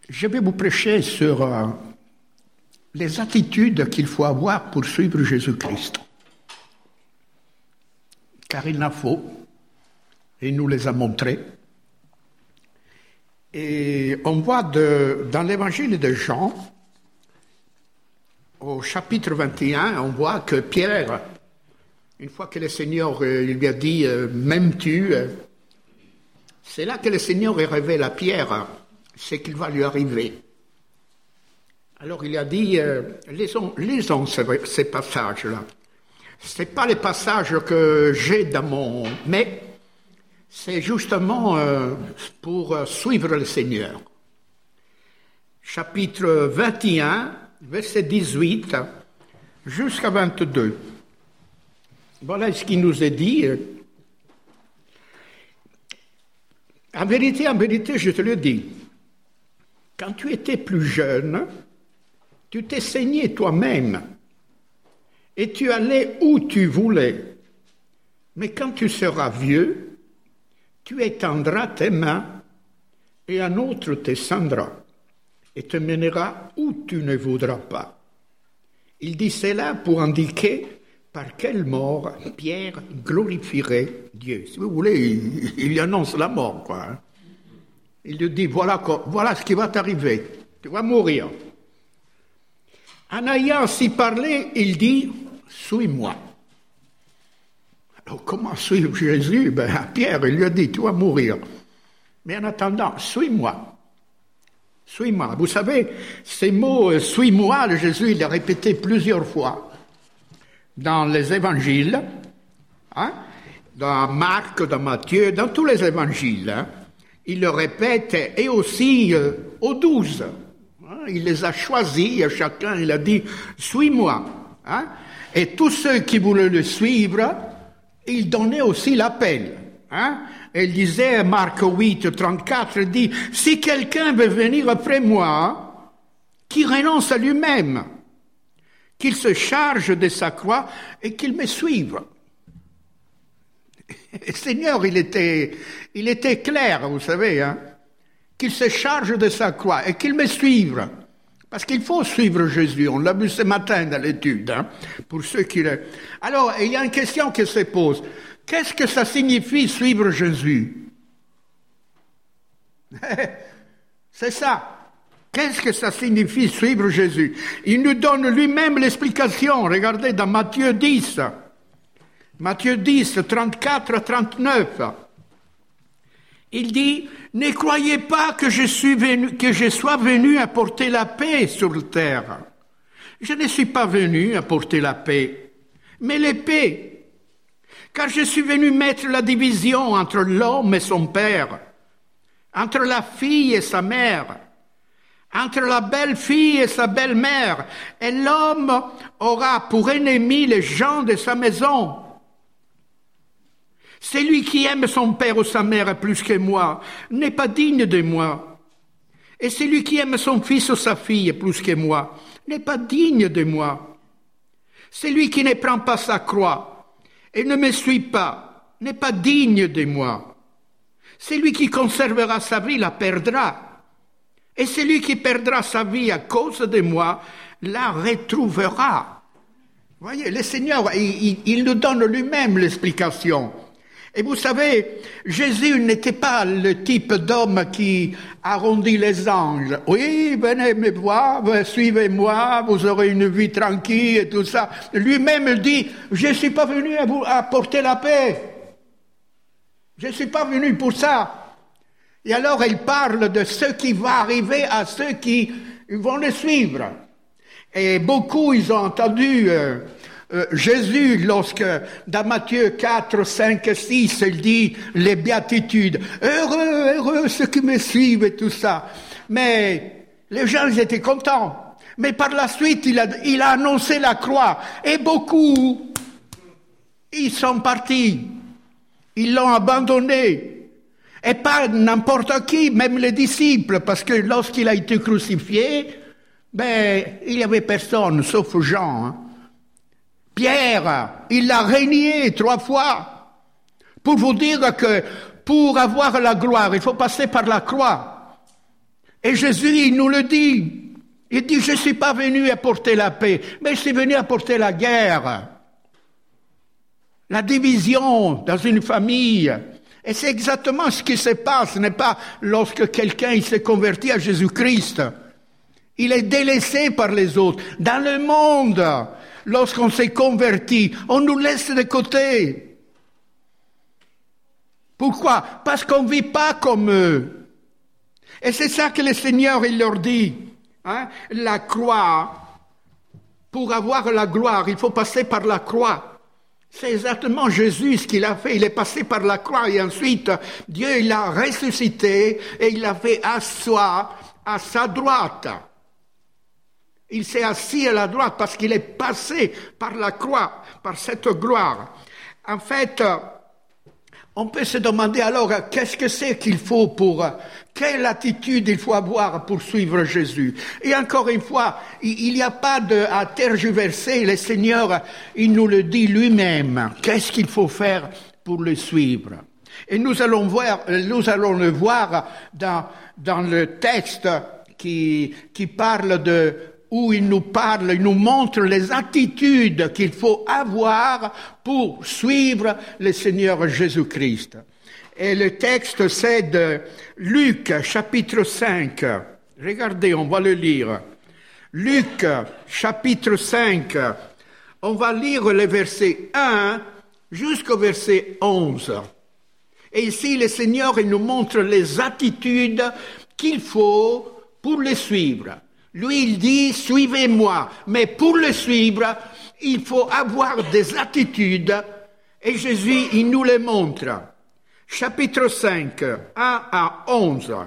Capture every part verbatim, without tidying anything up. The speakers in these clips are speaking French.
Je vais vous prêcher sur euh, les attitudes qu'il faut avoir pour suivre Jésus-Christ. Car il en faut, et il nous les a montrées. Et on voit de, dans l'évangile de Jean, au chapitre vingt et un, on voit que Pierre, une fois que le Seigneur euh, il lui a dit euh, « M'aimes-tu » c'est là que le Seigneur révèle à Pierre ce qu'il va lui arriver. Alors il a dit euh, « Lisons, lisons ces, ces passages-là. Ce n'est pas les passages que j'ai dans mon... mais c'est justement euh, pour suivre le Seigneur. » Chapitre vingt et un, verset dix-huit jusqu'à vingt-deux. Voilà ce qui nous est dit. En vérité, en vérité, je te le dis, quand tu étais plus jeune, tu t'es saigné toi-même et tu allais où tu voulais. Mais quand tu seras vieux, tu étendras tes mains et un autre te scindra et te mènera où tu ne voudras pas. Il dit cela pour indiquer par quelle mort Pierre glorifierait Dieu. Si vous voulez, il, il lui annonce la mort, quoi. Il lui dit, voilà, voilà ce qui va t'arriver. Tu vas mourir. En ayant ainsi parlé, il dit, suis-moi. Alors, comment suivre Jésus? Ben, à Pierre, il lui a dit, tu vas mourir. Mais en attendant, suis-moi. Suis-moi. Vous savez, ces mots, suis-moi, le Jésus, il l'a répété plusieurs fois dans les évangiles, hein, dans Marc, dans Matthieu, dans tous les évangiles. Hein, il le répète, et aussi euh, aux douze. Hein, il les a choisis, à chacun, il a dit, suis-moi. Hein, et tous ceux qui voulaient le suivre, il donnait aussi l'appel. Hein, et il disait, Marc huit, trente-quatre, il dit, si quelqu'un veut venir après moi, qu'il renonce à lui-même, qu'il se charge de sa croix et qu'il me suive. Le Seigneur, il était, il était clair, vous savez, hein, qu'il se charge de sa croix et qu'il me suive. Parce qu'il faut suivre Jésus, on l'a vu ce matin dans l'étude, hein, pour ceux qui le... Alors, il y a une question qui se pose. Qu'est-ce que ça signifie suivre Jésus? C'est ça. Qu'est-ce que ça signifie suivre Jésus? Il nous donne lui-même l'explication. Regardez dans Matthieu dix. Matthieu dix, trente-quatre à trente-neuf. Il dit, ne croyez pas que je, suis venu, que je sois venu apporter la paix sur la terre. Je ne suis pas venu apporter la paix, mais l'épée. Car je suis venu mettre la division entre l'homme et son père, entre la fille et sa mère, entre la belle-fille et sa belle-mère, et l'homme aura pour ennemi les gens de sa maison. Celui qui aime son père ou sa mère plus que moi n'est pas digne de moi. Et celui qui aime son fils ou sa fille plus que moi n'est pas digne de moi. Celui qui ne prend pas sa croix et ne me suit pas n'est pas digne de moi. Celui qui conservera sa vie la perdra. Et celui qui perdra sa vie à cause de moi la retrouvera. Vous voyez, le Seigneur, il, il, il nous donne lui-même l'explication. Et vous savez, Jésus n'était pas le type d'homme qui arrondit les angles. Oui, venez me voir, suivez-moi, vous aurez une vie tranquille et tout ça. Lui-même dit, je ne suis pas venu à vous apporter la paix. Je ne suis pas venu pour ça. Et alors, il parle de ce qui va arriver à ceux qui vont le suivre. Et beaucoup, ils ont entendu euh, euh, Jésus lorsque, dans Matthieu quatre, cinq, six, il dit les béatitudes. Heureux, heureux ceux qui me suivent et tout ça. Mais les gens, ils étaient contents. Mais par la suite, il a, il a annoncé la croix. Et beaucoup, ils sont partis. Ils l'ont abandonné. Et pas n'importe qui, même les disciples, parce que lorsqu'il a été crucifié, ben, il n'y avait personne, sauf Jean. Hein. Pierre, il l'a renié trois fois, pour vous dire que pour avoir la gloire, il faut passer par la croix. Et Jésus, il nous le dit. Il dit, je ne suis pas venu apporter la paix, mais je suis venu apporter la guerre. La division dans une famille. Et c'est exactement ce qui se passe, ce n'est pas lorsque quelqu'un il s'est converti à Jésus-Christ. Il est délaissé par les autres. Dans le monde, lorsqu'on s'est converti, on nous laisse de côté. Pourquoi? Parce qu'on ne vit pas comme eux. Et c'est ça que le Seigneur il leur dit. Hein? La croix, pour avoir la gloire, il faut passer par la croix. C'est exactement Jésus ce qu'il a fait. Il est passé par la croix et ensuite Dieu il l'a ressuscité et il l'a fait asseoir à sa droite. Il s'est assis à la droite parce qu'il est passé par la croix, par cette gloire. En fait, on peut se demander alors qu'est-ce que c'est qu'il faut pour, quelle attitude il faut avoir pour suivre Jésus. Et encore une fois, il n'y a pas de, à tergiverser, le Seigneur, il nous le dit lui-même. Qu'est-ce qu'il faut faire pour le suivre? Et nous allons voir, nous allons le voir dans, dans le texte qui, qui parle de, où il nous parle, il nous montre les attitudes qu'il faut avoir pour suivre le Seigneur Jésus-Christ. Et le texte, c'est de Luc, chapitre cinq. Regardez, on va le lire. Luc, chapitre cinq. On va lire les versets un jusqu'au verset onze. Et ici, le Seigneur il nous montre les attitudes qu'il faut pour le suivre. Lui, il dit, suivez-moi. Mais pour le suivre, il faut avoir des attitudes. Et Jésus, il nous les montre. Chapitre cinq, un à onze.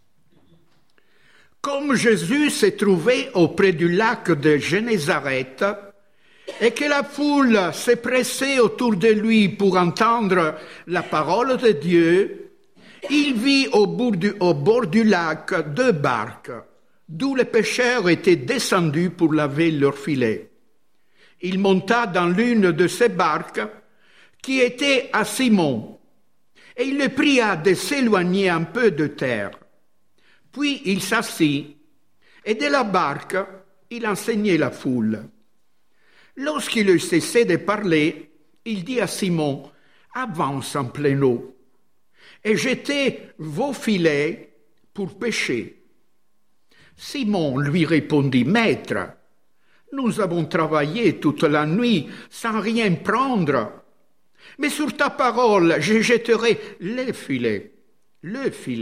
Comme Jésus s'est trouvé auprès du lac de Génézareth, et que la foule s'est pressée autour de lui pour entendre la parole de Dieu, il vit au bord du, au bord du lac deux barques, d'où les pêcheurs étaient descendus pour laver leurs filets. Il monta dans l'une de ces barques, qui était à Simon, et il le pria de s'éloigner un peu de terre. Puis il s'assit, et de la barque, il enseignait la foule. Lorsqu'il eut cessé de parler, il dit à Simon, « Avance en pleine eau, et jetez vos filets pour pêcher. » Simon lui répondit, « Maître, nous avons travaillé toute la nuit sans rien prendre. Mais sur ta parole, je jetterai les filets, le filet. »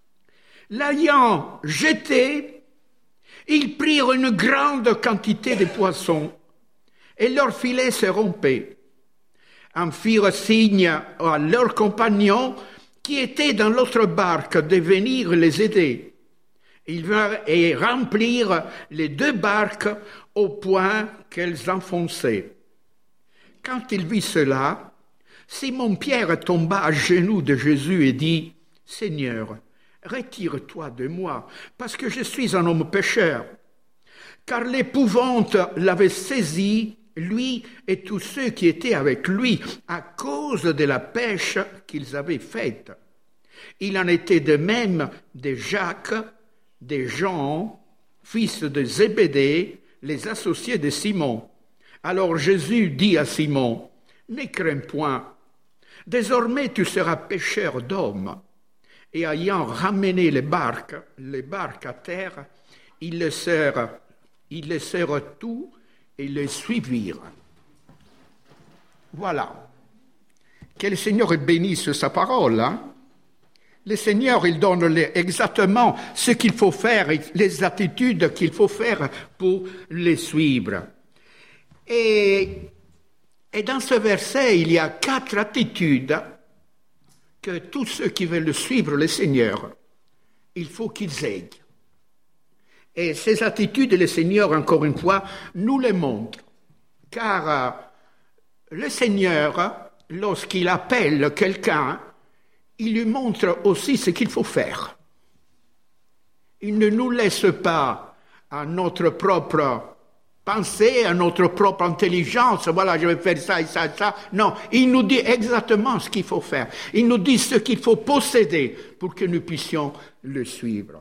L'ayant jeté, ils prirent une grande quantité de poissons, et leur filet se rompait. En firent signe à leurs compagnons qui étaient dans l'autre barque de venir les aider. Ils vinrent et remplirent les deux barques au point qu'elles enfonçaient. Quand il vit cela, Simon-Pierre tomba à genoux de Jésus et dit, « Seigneur, retire-toi de moi, parce que je suis un homme pécheur. » Car l'épouvante l'avait saisi, lui et tous ceux qui étaient avec lui, à cause de la pêche qu'ils avaient faite. Il en était de même de Jacques, de Jean, fils de Zébédée, les associés de Simon. Alors Jésus dit à Simon, « Ne crains point, désormais tu seras pêcheur d'hommes. » Et ayant ramené les barques, les barques à terre, ils laissèrent, ils laissèrent tout et les suivirent. Voilà. Que le Seigneur bénisse sa parole, hein? Le Seigneur, il donne les, exactement ce qu'il faut faire, les attitudes qu'il faut faire pour les suivre. Et, et dans ce verset, il y a quatre attitudes que tous ceux qui veulent suivre le Seigneur, il faut qu'ils aient. Et ces attitudes, le Seigneur, encore une fois, nous les montre. Car euh, le Seigneur, lorsqu'il appelle quelqu'un, il lui montre aussi ce qu'il faut faire. Il ne nous laisse pas à notre propre pensée, à notre propre intelligence, voilà, je vais faire ça et ça et ça. Non, il nous dit exactement ce qu'il faut faire. Il nous dit ce qu'il faut posséder pour que nous puissions le suivre.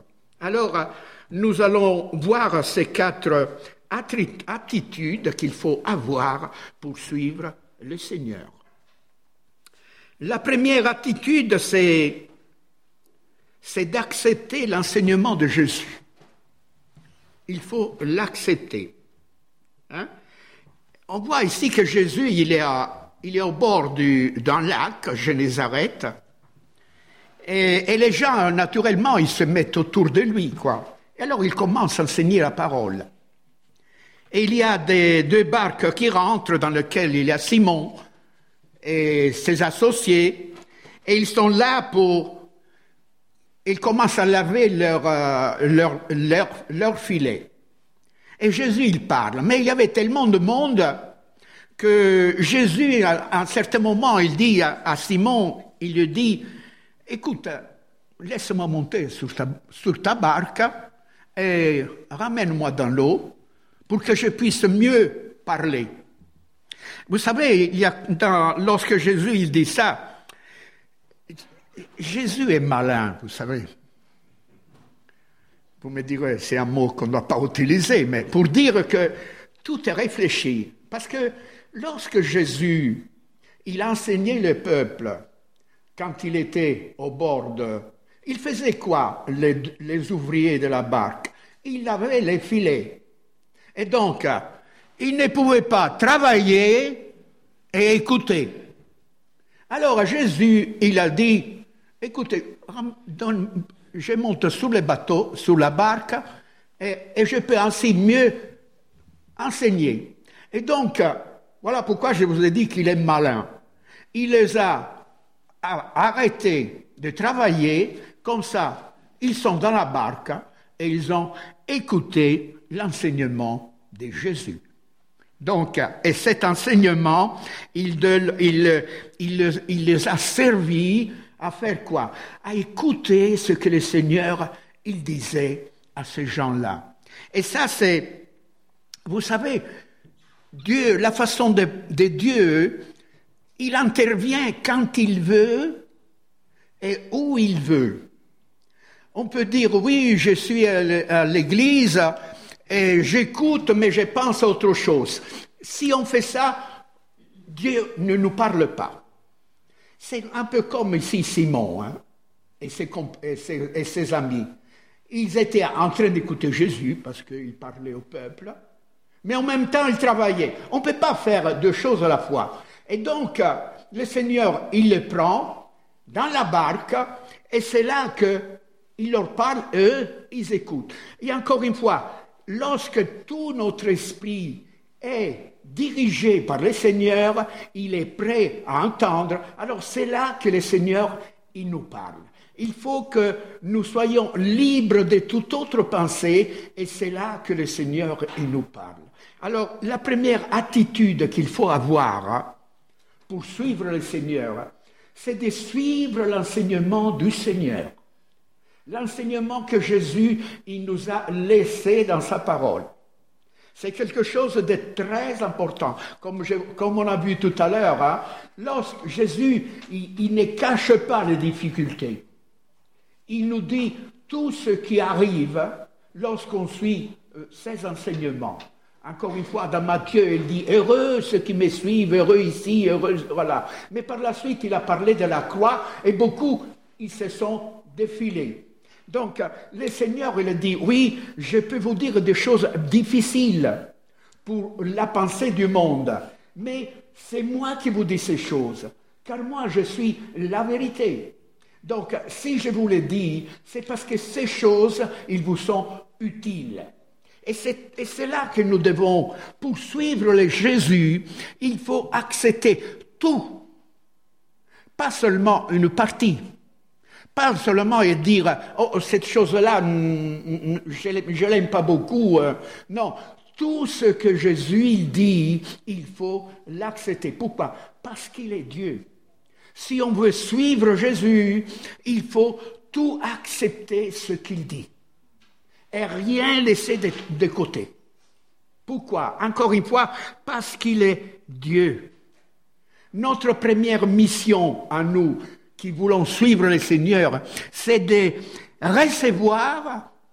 Alors, nous allons voir ces quatre attitudes qu'il faut avoir pour suivre le Seigneur. La première attitude, c'est, c'est d'accepter l'enseignement de Jésus. Il faut l'accepter. Hein? On voit ici que Jésus, il est, à, il est au bord du, d'un lac, Génézareth, et, et les gens, naturellement, ils se mettent autour de lui, quoi. Et alors, il commence à enseigner la parole. Et il y a des, deux barques qui rentrent, dans lesquelles il y a Simon et ses associés, et ils sont là pour... Ils commencent à laver leur, euh, leur, leur, leur filet. Et Jésus, il parle. Mais il y avait tellement de monde que Jésus, à un certain moment, il dit à, à Simon, il lui dit, « Écoute, laisse-moi monter sur ta, sur ta barque et ramène-moi dans l'eau pour que je puisse mieux parler. » Vous savez, il y a dans, lorsque Jésus il dit ça, Jésus est malin, vous savez. Vous me direz, c'est un mot qu'on ne doit pas utiliser, mais pour dire que tout est réfléchi. Parce que lorsque Jésus, il enseignait le peuple, quand il était au bord de... Il faisait quoi, les, les ouvriers de la barque? Il avait les filets. Et donc, il ne pouvait pas travailler et écouter. Alors Jésus, il a dit, écoutez, donne, je monte sur le bateau, sur la barque, et, et je peux ainsi mieux enseigner. Et donc, voilà pourquoi je vous ai dit qu'il est malin. Il les a arrêtés de travailler, comme ça, ils sont dans la barque et ils ont écouté l'enseignement de Jésus. Donc, et cet enseignement, il, de, il, il, il les a servis à faire quoi? À écouter ce que le Seigneur, il disait à ces gens-là. Et ça, c'est, vous savez, Dieu, la façon de, de Dieu, il intervient quand il veut et où il veut. On peut dire, oui, je suis à l'église et j'écoute, mais je pense à autre chose. Si on fait ça, Dieu ne nous parle pas. C'est un peu comme ici Simon hein, et, ses, et, ses, et ses amis. Ils étaient en train d'écouter Jésus parce qu'il parlait au peuple, mais en même temps, ils travaillaient. On ne peut pas faire deux choses à la fois. Et donc, le Seigneur, il les prend dans la barque et c'est là qu'il leur parle, eux, ils écoutent. Et encore une fois, lorsque tout notre esprit est dirigé par le Seigneur, il est prêt à entendre, alors c'est là que le Seigneur, il nous parle. Il faut que nous soyons libres de toute autre pensée et c'est là que le Seigneur, il nous parle. Alors, la première attitude qu'il faut avoir hein, pour suivre le Seigneur, c'est de suivre l'enseignement du Seigneur. L'enseignement que Jésus il nous a laissé dans sa parole. C'est quelque chose de très important. Comme, je, comme on a vu tout à l'heure, hein, lorsque Jésus il, il ne cache pas les difficultés. Il nous dit tout ce qui arrive lorsqu'on suit euh, ses enseignements. Encore une fois, dans Matthieu, il dit « Heureux ceux qui me suivent, heureux ici, heureux... » Voilà. Mais par la suite, il a parlé de la croix et beaucoup, ils se sont défilés. Donc, le Seigneur, il a dit « Oui, je peux vous dire des choses difficiles pour la pensée du monde, mais c'est moi qui vous dis ces choses, car moi, je suis la vérité. Donc, si je vous le dis, c'est parce que ces choses, ils vous sont utiles. » Et c'est, et c'est là que nous devons, pour suivre le Jésus, il faut accepter tout, pas seulement une partie, pas seulement et dire « Oh, cette chose-là, je ne l'aime pas beaucoup. » Non, tout ce que Jésus dit, il faut l'accepter. Pourquoi? Parce qu'il est Dieu. Si on veut suivre Jésus, il faut tout accepter ce qu'il dit. Et rien laisser de, de côté. Pourquoi? Encore une fois, parce qu'il est Dieu. Notre première mission à nous, qui voulons suivre le Seigneur, c'est de recevoir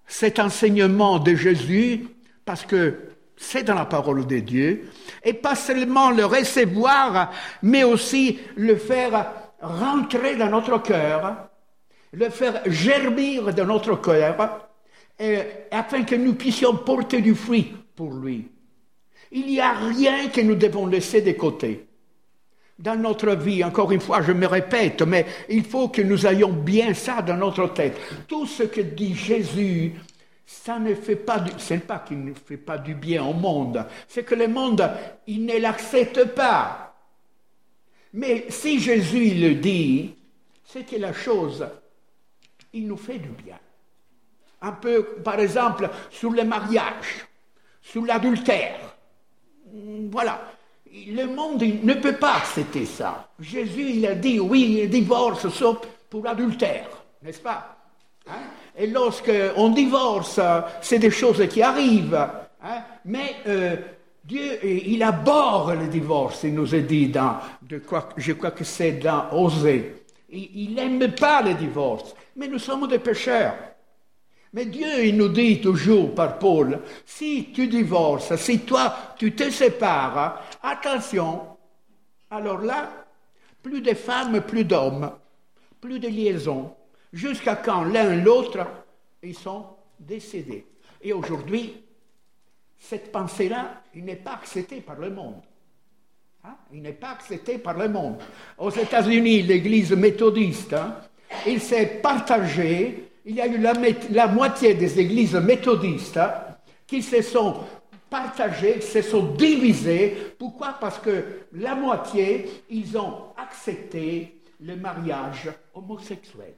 cet enseignement de Jésus, parce que c'est dans la parole de Dieu, et pas seulement le recevoir, mais aussi le faire rentrer dans notre cœur, le faire germir dans notre cœur, et, afin que nous puissions porter du fruit pour lui. Il n'y a rien que nous devons laisser de côté. Dans notre vie, encore une fois, je me répète, mais il faut que nous ayons bien ça dans notre tête. Tout ce que dit Jésus, ça ne fait pas du, c'est pas qu'il ne fait pas du bien au monde, c'est que le monde, il ne l'accepte pas. Mais si Jésus il le dit, c'est que la chose, il nous fait du bien. Un peu, par exemple, sur le mariage, sur l'adultère. Voilà. Le monde il ne peut pas accepter ça. Jésus, il a dit, oui, le divorce, sauf pour adultère, n'est-ce pas? Hein? Et lorsqu'on divorce, c'est des choses qui arrivent. Hein? Mais euh, Dieu, il abhorre le divorce, il nous est dit dans, de quoi, je crois que c'est dans Osée. Il n'aime pas le divorce. Mais nous sommes des pécheurs. Mais Dieu, il nous dit toujours par Paul, si tu divorces, si toi, tu te sépares, attention, alors là, plus de femmes, plus d'hommes, plus de liaisons, jusqu'à quand l'un et l'autre, ils sont décédés. Et aujourd'hui, cette pensée-là, il n'est pas acceptée par le monde. Hein? Il n'est pas accepté par le monde. Aux États-Unis, l'Église méthodiste, hein, il s'est partagé. Il y a eu la, la moitié des églises méthodistes hein, qui se sont partagées, se sont divisées. Pourquoi? Parce que la moitié, ils ont accepté le mariage homosexuel.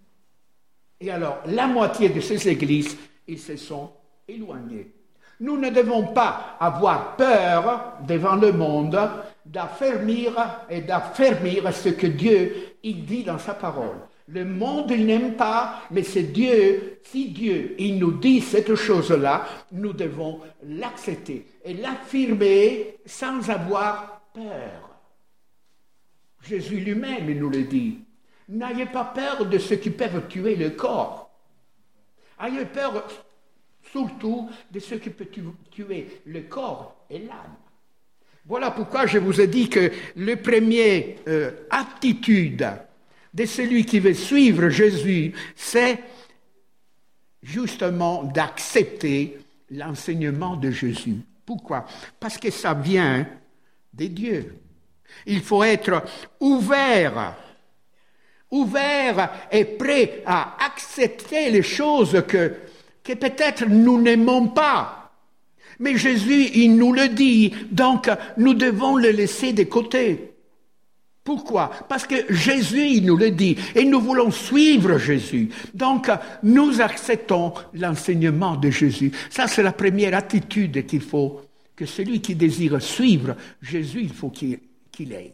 Et alors, la moitié de ces églises, ils se sont éloignés. Nous ne devons pas avoir peur devant le monde d'affermir et d'affermir ce que Dieu il dit dans sa parole. Le monde, il n'aime pas, mais c'est Dieu. Si Dieu, il nous dit cette chose-là, nous devons l'accepter et l'affirmer sans avoir peur. Jésus lui-même, il nous le dit. N'ayez pas peur de ceux qui peuvent tuer le corps. Ayez peur surtout de ceux qui peuvent tuer le corps et l'âme. Voilà pourquoi je vous ai dit que la première euh, aptitude de celui qui veut suivre Jésus, c'est justement d'accepter l'enseignement de Jésus. Pourquoi? Parce que ça vient de Dieu. Il faut être ouvert, ouvert et prêt à accepter les choses que, que peut-être nous n'aimons pas. Mais Jésus, il nous le dit, donc nous devons le laisser de côté. Pourquoi? Parce que Jésus, il nous le dit, et nous voulons suivre Jésus. Donc, nous acceptons l'enseignement de Jésus. Ça, c'est la première attitude qu'il faut, que celui qui désire suivre Jésus, il faut qu'il, qu'il aide.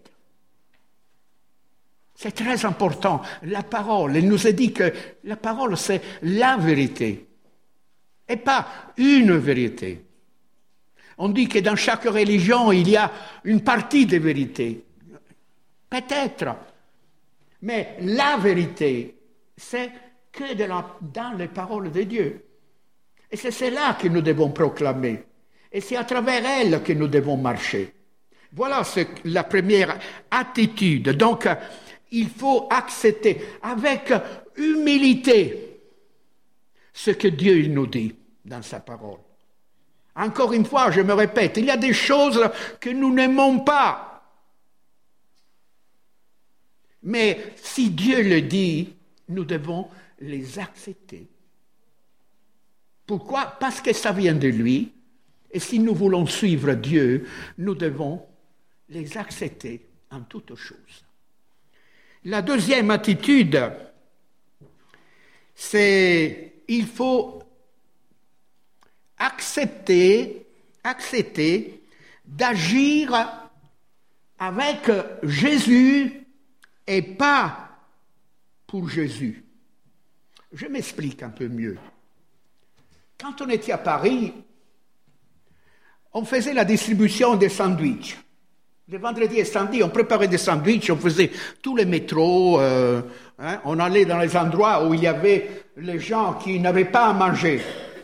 C'est très important. La parole, il nous a dit que la parole, c'est la vérité, et pas une vérité. On dit que dans chaque religion, il y a une partie de vérité. Peut-être. Mais la vérité, c'est que de la, dans les paroles de Dieu. Et c'est cela que nous devons proclamer. Et c'est à travers elle que nous devons marcher. Voilà ce, la première attitude. Donc, il faut accepter avec humilité ce que Dieu nous dit dans sa parole. Encore une fois, je me répète, il y a des choses que nous n'aimons pas. Mais si Dieu le dit, nous devons les accepter. Pourquoi? Parce que ça vient de lui. Et si nous voulons suivre Dieu, nous devons les accepter en toutes choses. La deuxième attitude, c'est il faut accepter, accepter d'agir avec Jésus et pas pour Jésus. Je m'explique un peu mieux. Quand on était à Paris, on faisait la distribution des sandwichs. Le vendredi et samedi, on préparait des sandwichs, on faisait tous les métros, euh, hein, on allait dans les endroits où il y avait les gens qui n'avaient pas à manger.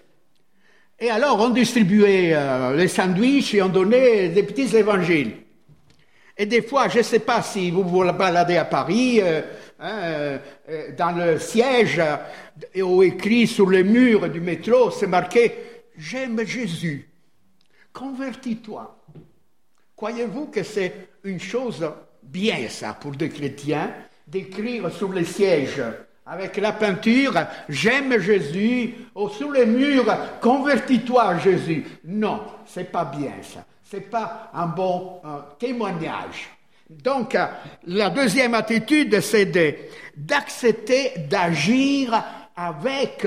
Et alors, on distribuait euh, les sandwichs et on donnait des petits évangiles. Et des fois, je ne sais pas si vous vous baladez à Paris, euh, hein, euh, dans le siège, euh, ou écrit sur les murs du métro, c'est marqué « J'aime Jésus, convertis-toi ». Croyez-vous que c'est une chose bien, ça, pour des chrétiens, d'écrire sur les sièges avec la peinture « J'aime Jésus » ou sur les murs « Convertis-toi à Jésus ». Non, c'est pas bien ça. C'est pas un bon euh, témoignage. Donc, euh, la deuxième attitude, c'est de, d'accepter d'agir avec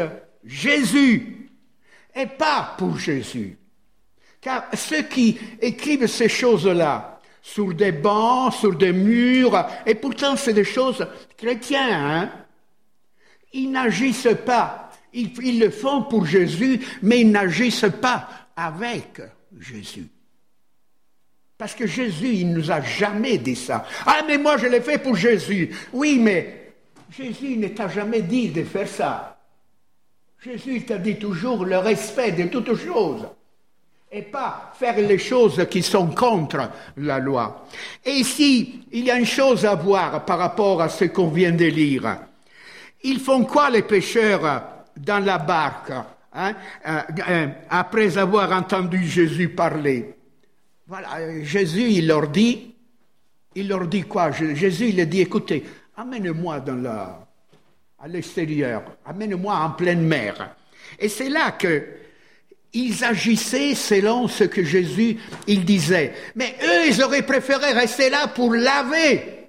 Jésus et pas pour Jésus. Car ceux qui écrivent ces choses-là sur des bancs, sur des murs, et pourtant c'est des choses chrétiennes, hein, ils n'agissent pas. Ils, ils le font pour Jésus, mais ils n'agissent pas avec Jésus. Parce que Jésus, il ne nous a jamais dit ça. Ah, mais moi, je l'ai fait pour Jésus. Oui, mais Jésus ne t'a jamais dit de faire ça. Jésus t'a dit toujours le respect de toutes choses. Et pas faire les choses qui sont contre la loi. Et ici, il y a une chose à voir par rapport à ce qu'on vient de lire. Ils font quoi, les pécheurs, dans la barque, hein, euh, euh, après avoir entendu Jésus parler? Voilà, Jésus, il leur dit, il leur dit quoi? Jésus, il leur dit, écoutez, amène-moi dans la, à l'extérieur, amène-moi en pleine mer. Et c'est là que ils agissaient selon ce que Jésus, il disait. Mais eux, ils auraient préféré rester là pour laver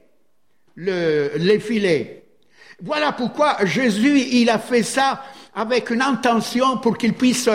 le, les filets. Voilà pourquoi Jésus, il a fait ça avec une intention pour qu'ils puissent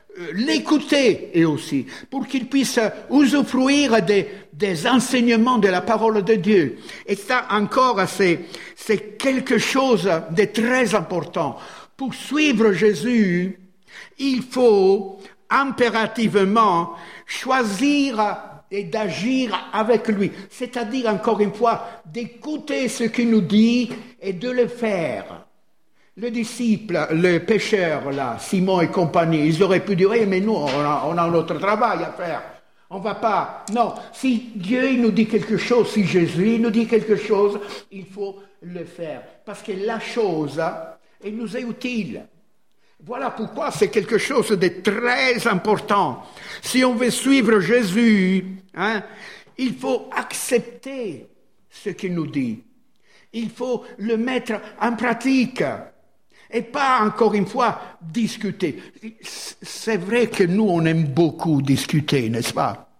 l'écouter et aussi, pour qu'ils puissent usufruire des, des enseignements de la parole de Dieu. Et ça encore, c'est, c'est quelque chose de très important. Pour suivre Jésus, il faut impérativement choisir et d'agir avec lui. C'est-à-dire, encore une fois, d'écouter ce qu'il nous dit et de le faire. Les disciples, les pécheurs, là, Simon et compagnie, ils auraient pu dire, eh, mais nous, on a, on a notre travail à faire. On va pas. Non, si Dieu il nous dit quelque chose, si Jésus il nous dit quelque chose, il faut le faire. Parce que la chose, elle nous est utile. Voilà pourquoi c'est quelque chose de très important. Si on veut suivre Jésus, hein, il faut accepter ce qu'il nous dit. Il faut le mettre en pratique. Et pas, encore une fois, discuter. C'est vrai que nous, on aime beaucoup discuter, n'est-ce pas?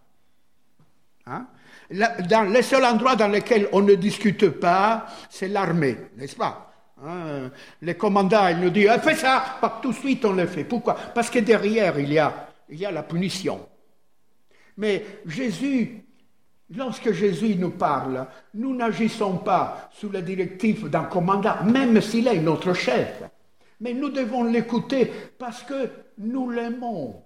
Hein? Dans le seul endroit dans lequel on ne discute pas, c'est l'armée, n'est-ce pas? Hein? Les commandants, ils nous disent « Fais ça !» Tout de suite, on le fait. Pourquoi? Parce que derrière, il y a, il y a la punition. Mais Jésus, lorsque Jésus nous parle, nous n'agissons pas sous la directive d'un commandant, même s'il est notre chef. Mais nous devons l'écouter parce que nous l'aimons.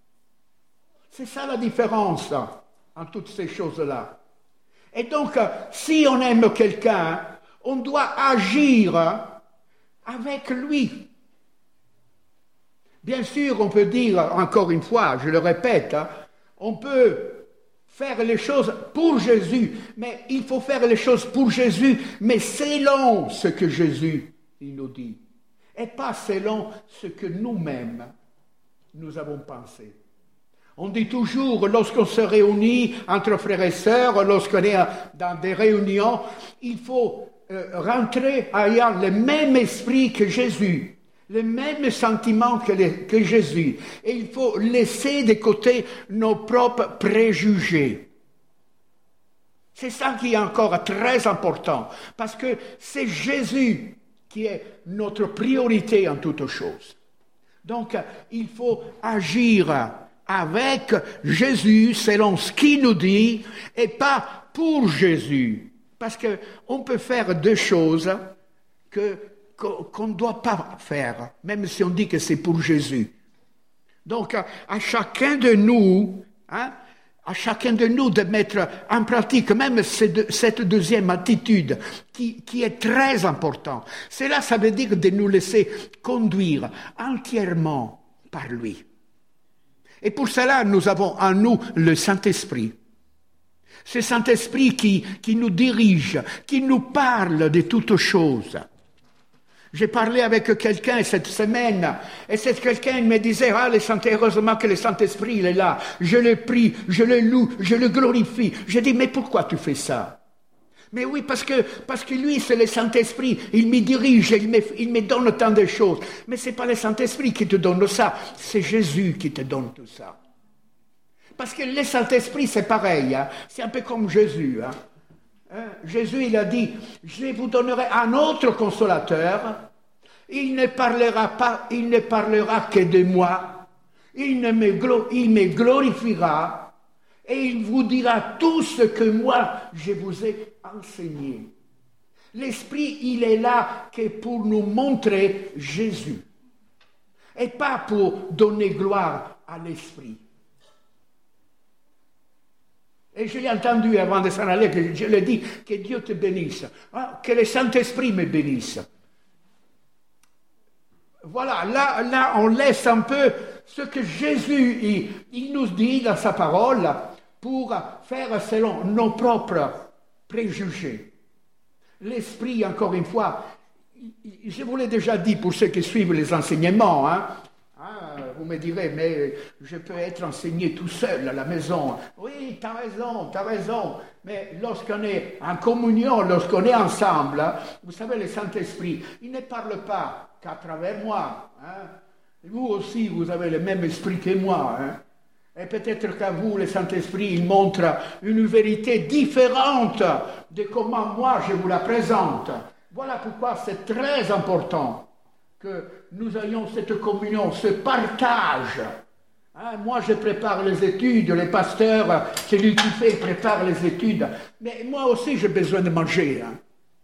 C'est ça la différence en toutes ces choses-là. Et donc, si on aime quelqu'un, on doit agir avec lui. Bien sûr, on peut dire, encore une fois, je le répète, on peut faire les choses pour Jésus, mais il faut faire les choses pour Jésus, mais selon ce que Jésus il nous dit. Et pas selon ce que nous-mêmes, nous avons pensé. On dit toujours, lorsqu'on se réunit entre frères et sœurs, lorsqu'on est dans des réunions, il faut euh, rentrer ayant le même esprit que Jésus, le même sentiment que, les, que Jésus. Et il faut laisser de côté nos propres préjugés. C'est ça qui est encore très important, parce que c'est Jésus qui est notre priorité en toutes choses. Donc, il faut agir avec Jésus selon ce qu'il nous dit et pas pour Jésus. Parce qu'on peut faire deux choses que, qu'on ne doit pas faire, même si on dit que c'est pour Jésus. Donc, à, à chacun de nous, hein, à chacun de nous de mettre en pratique même cette deuxième attitude qui, qui est très importante. Cela, ça veut dire de nous laisser conduire entièrement par lui. Et pour cela, nous avons en nous le Saint-Esprit. Ce Saint-Esprit qui, qui nous dirige, qui nous parle de toutes choses. J'ai parlé avec quelqu'un cette semaine, et cet quelqu'un me disait, ah, le Saint, heureusement que le Saint-Esprit, il est là. Je le prie, je le loue, je le glorifie. Je dis, mais pourquoi tu fais ça? Mais oui, parce que, parce que lui, c'est le Saint-Esprit. Il me dirige, il me, il me donne tant de choses. Mais c'est pas le Saint-Esprit qui te donne ça, c'est Jésus qui te donne tout ça. Parce que le Saint-Esprit, c'est pareil, hein? C'est un peu comme Jésus, hein? Hein? Jésus, il a dit, je vous donnerai un autre consolateur, il ne parlera pas, il ne parlera que de moi, il, ne me, glo- il me glorifiera, et il vous dira tout ce que moi, je vous ai enseigné. L'Esprit, il est là que pour nous montrer Jésus, et pas pour donner gloire à l'Esprit. Et je l'ai entendu avant de s'en aller, que je l'ai dit, que Dieu te bénisse, hein, que le Saint-Esprit me bénisse. Voilà, là, là on laisse un peu ce que Jésus il, il nous dit dans sa parole pour faire selon nos propres préjugés. L'Esprit, encore une fois, je vous l'ai déjà dit pour ceux qui suivent les enseignements, hein, Ah, vous me direz, mais je peux être enseigné tout seul à la maison. Oui, tu as raison, tu as raison. Mais lorsqu'on est en communion, lorsqu'on est ensemble, vous savez, le Saint-Esprit, il ne parle pas qu'à travers moi. Hein. Vous aussi, vous avez le même esprit que moi. Hein. Et peut-être qu'à vous, le Saint-Esprit, il montre une vérité différente de comment moi je vous la présente. Voilà pourquoi c'est très important que nous ayons cette communion, ce partage. Hein, moi, je prépare les études, les pasteurs, c'est lui qui fait, prépare les études. Mais moi aussi, j'ai besoin de manger. Hein.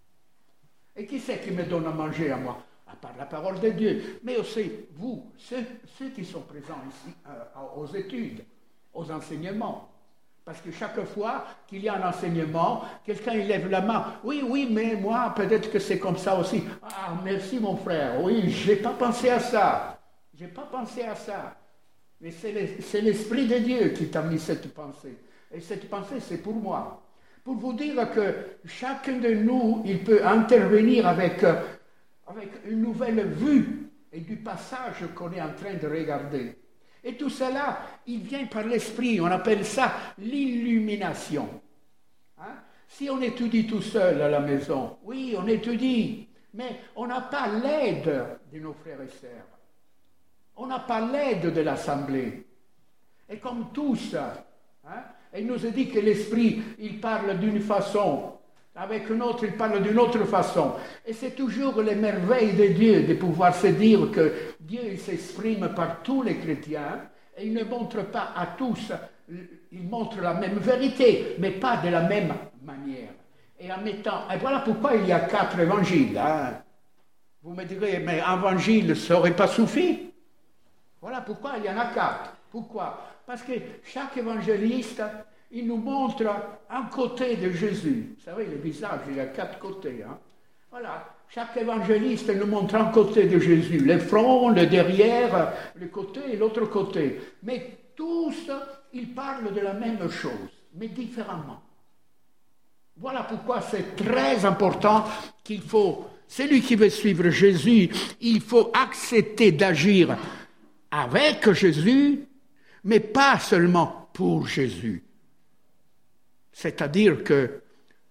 Et qui c'est qui me donne à manger à moi? À part la parole de Dieu. Mais aussi, vous, ceux, ceux qui sont présents ici, euh, aux études, aux enseignements. Parce que chaque fois qu'il y a un enseignement, quelqu'un il lève la main. Oui, oui, mais moi, peut-être que c'est comme ça aussi. Ah, merci mon frère. Oui, je n'ai pas pensé à ça. Je n'ai pas pensé à ça. Mais c'est, le, c'est l'Esprit de Dieu qui t'a mis cette pensée. Et cette pensée, c'est pour moi. Pour vous dire que chacun de nous, il peut intervenir avec, avec une nouvelle vue et du passage qu'on est en train de regarder. Et tout cela, il vient par l'Esprit. On appelle ça l'illumination. Hein? Si on étudie tout seul à la maison, oui, on étudie, mais on n'a pas l'aide de nos frères et sœurs. On n'a pas l'aide de l'Assemblée. Et comme tous, hein, il nous a dit que l'Esprit, il parle d'une façon, avec un autre, il parle d'une autre façon. Et c'est toujours les merveilles de Dieu de pouvoir se dire que Dieu il s'exprime par tous les chrétiens et il ne montre pas à tous, il montre la même vérité, mais pas de la même manière. Et en mettant, et voilà pourquoi il y a quatre évangiles. Hein. Vous me direz, mais un évangile, ça n'aurait pas suffi? Voilà pourquoi il y en a quatre. Pourquoi? Parce que chaque évangéliste, il nous montre un côté de Jésus. Vous savez, le visage, il y a quatre côtés. Hein? Voilà. Chaque évangéliste nous montre un côté de Jésus. Le front, le derrière, le côté et l'autre côté. Mais tous, ils parlent de la même chose, mais différemment. Voilà pourquoi c'est très important qu'il faut, celui qui veut suivre Jésus, il faut accepter d'agir avec Jésus, mais pas seulement pour Jésus. C'est-à-dire que,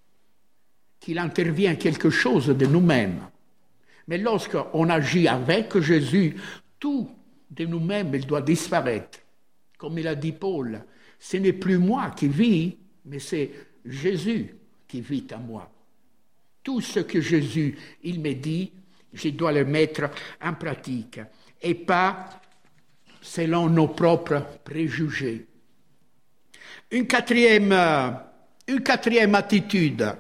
qu'il intervient quelque chose de nous-mêmes. Mais lorsqu'on agit avec Jésus, tout de nous-mêmes, il doit disparaître. Comme il a dit Paul, ce n'est plus moi qui vis, mais c'est Jésus qui vit en moi. Tout ce que Jésus, il me dit, je dois le mettre en pratique. Et pas selon nos propres préjugés. Une quatrième... Une quatrième attitude,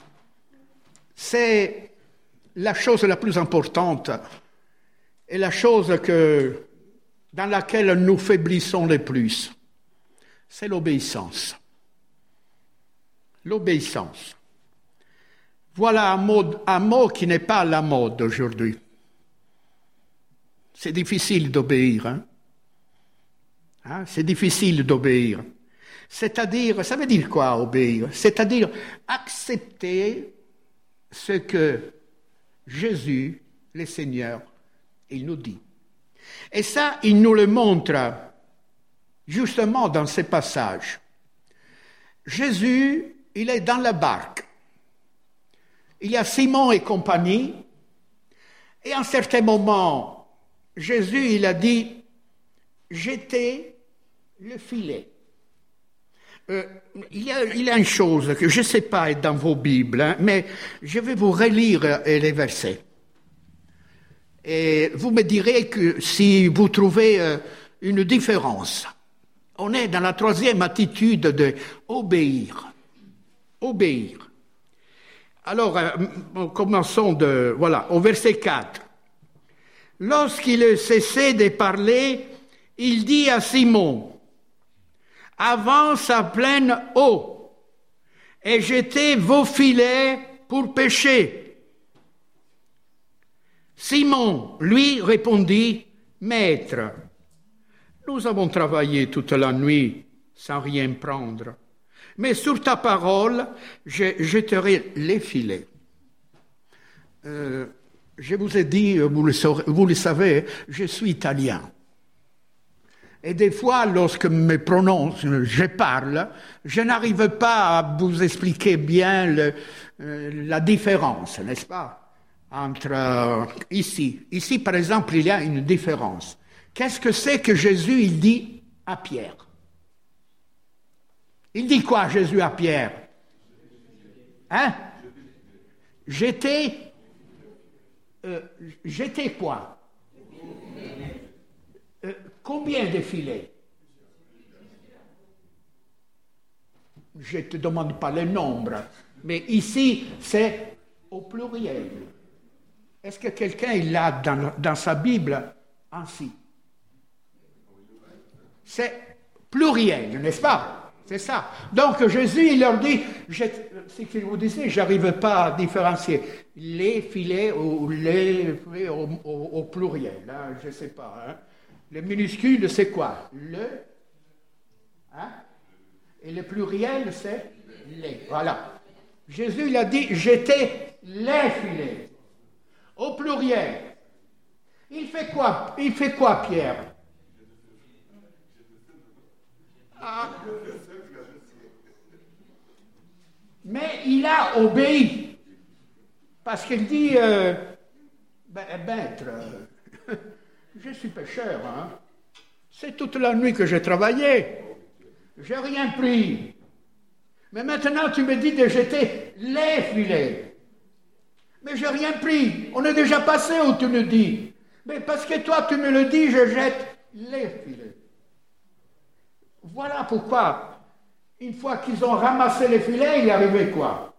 c'est la chose la plus importante et la chose que, dans laquelle nous faiblissons le plus. c'est l'obéissance. L'obéissance. Voilà un mot, un mot qui n'est pas à la mode aujourd'hui. C'est difficile d'obéir. Hein? Hein? C'est difficile d'obéir. C'est-à-dire, ça veut dire quoi, obéir? C'est-à-dire accepter ce que Jésus, le Seigneur, il nous dit. Et ça, il nous le montre justement dans ces passages. Jésus, il est dans la barque. Il y a Simon et compagnie. Et à un certain moment, Jésus, il a dit, jetez le filet. Euh, il, y a, il y a une chose que je ne sais pas est dans vos Bibles, hein, mais je vais vous relire les versets. Et vous me direz que si vous trouvez euh, une différence. On est dans la troisième attitude de obéir. Obéir. Alors, euh, commençons de, voilà, au verset quatre. Lorsqu'il cessait de parler, il dit à Simon, avance à pleine eau et jetez vos filets pour pêcher. Simon, lui, répondit, Maître, nous avons travaillé toute la nuit sans rien prendre, mais sur ta parole, je jetterai les filets. Euh, je vous ai dit, vous le, saurez, vous le savez, je suis italien. Et des fois, lorsque je me prononce, je parle, je n'arrive pas à vous expliquer bien le, euh, la différence, n'est-ce pas, entre euh, ici. Ici, par exemple, il y a une différence. Qu'est-ce que c'est que Jésus, il dit à Pierre? Il dit quoi, Jésus, à Pierre? Hein? J'étais... Euh, j'étais quoi? Euh, combien de filets? Je ne te demande pas le nombre, mais ici, c'est au pluriel. Est-ce que quelqu'un il l'a dans, dans sa Bible ainsi? C'est pluriel, n'est-ce pas? C'est ça. Donc Jésus, il leur dit, je, ce qu'il vous disait, je n'arrive pas à différencier les filets ou les filets au, au, au pluriel. Hein, je ne sais pas. Hein. Le minuscule, c'est quoi? Le. Hein? Et le pluriel, c'est les. Voilà. Jésus, il a dit, jetez les filets. Au pluriel. Il fait quoi? Il fait quoi, Pierre? Ah. Mais il a obéi. Parce qu'il dit, euh, ben, maître, euh, je suis pécheur, hein. C'est toute la nuit que j'ai travaillé. J'ai rien pris. Mais maintenant, tu me dis de jeter les filets. Mais j'ai rien pris. On est déjà passé où tu me dis. Mais parce que toi, tu me le dis, je jette les filets. Voilà pourquoi, une fois qu'ils ont ramassé les filets, il est arrivé quoi?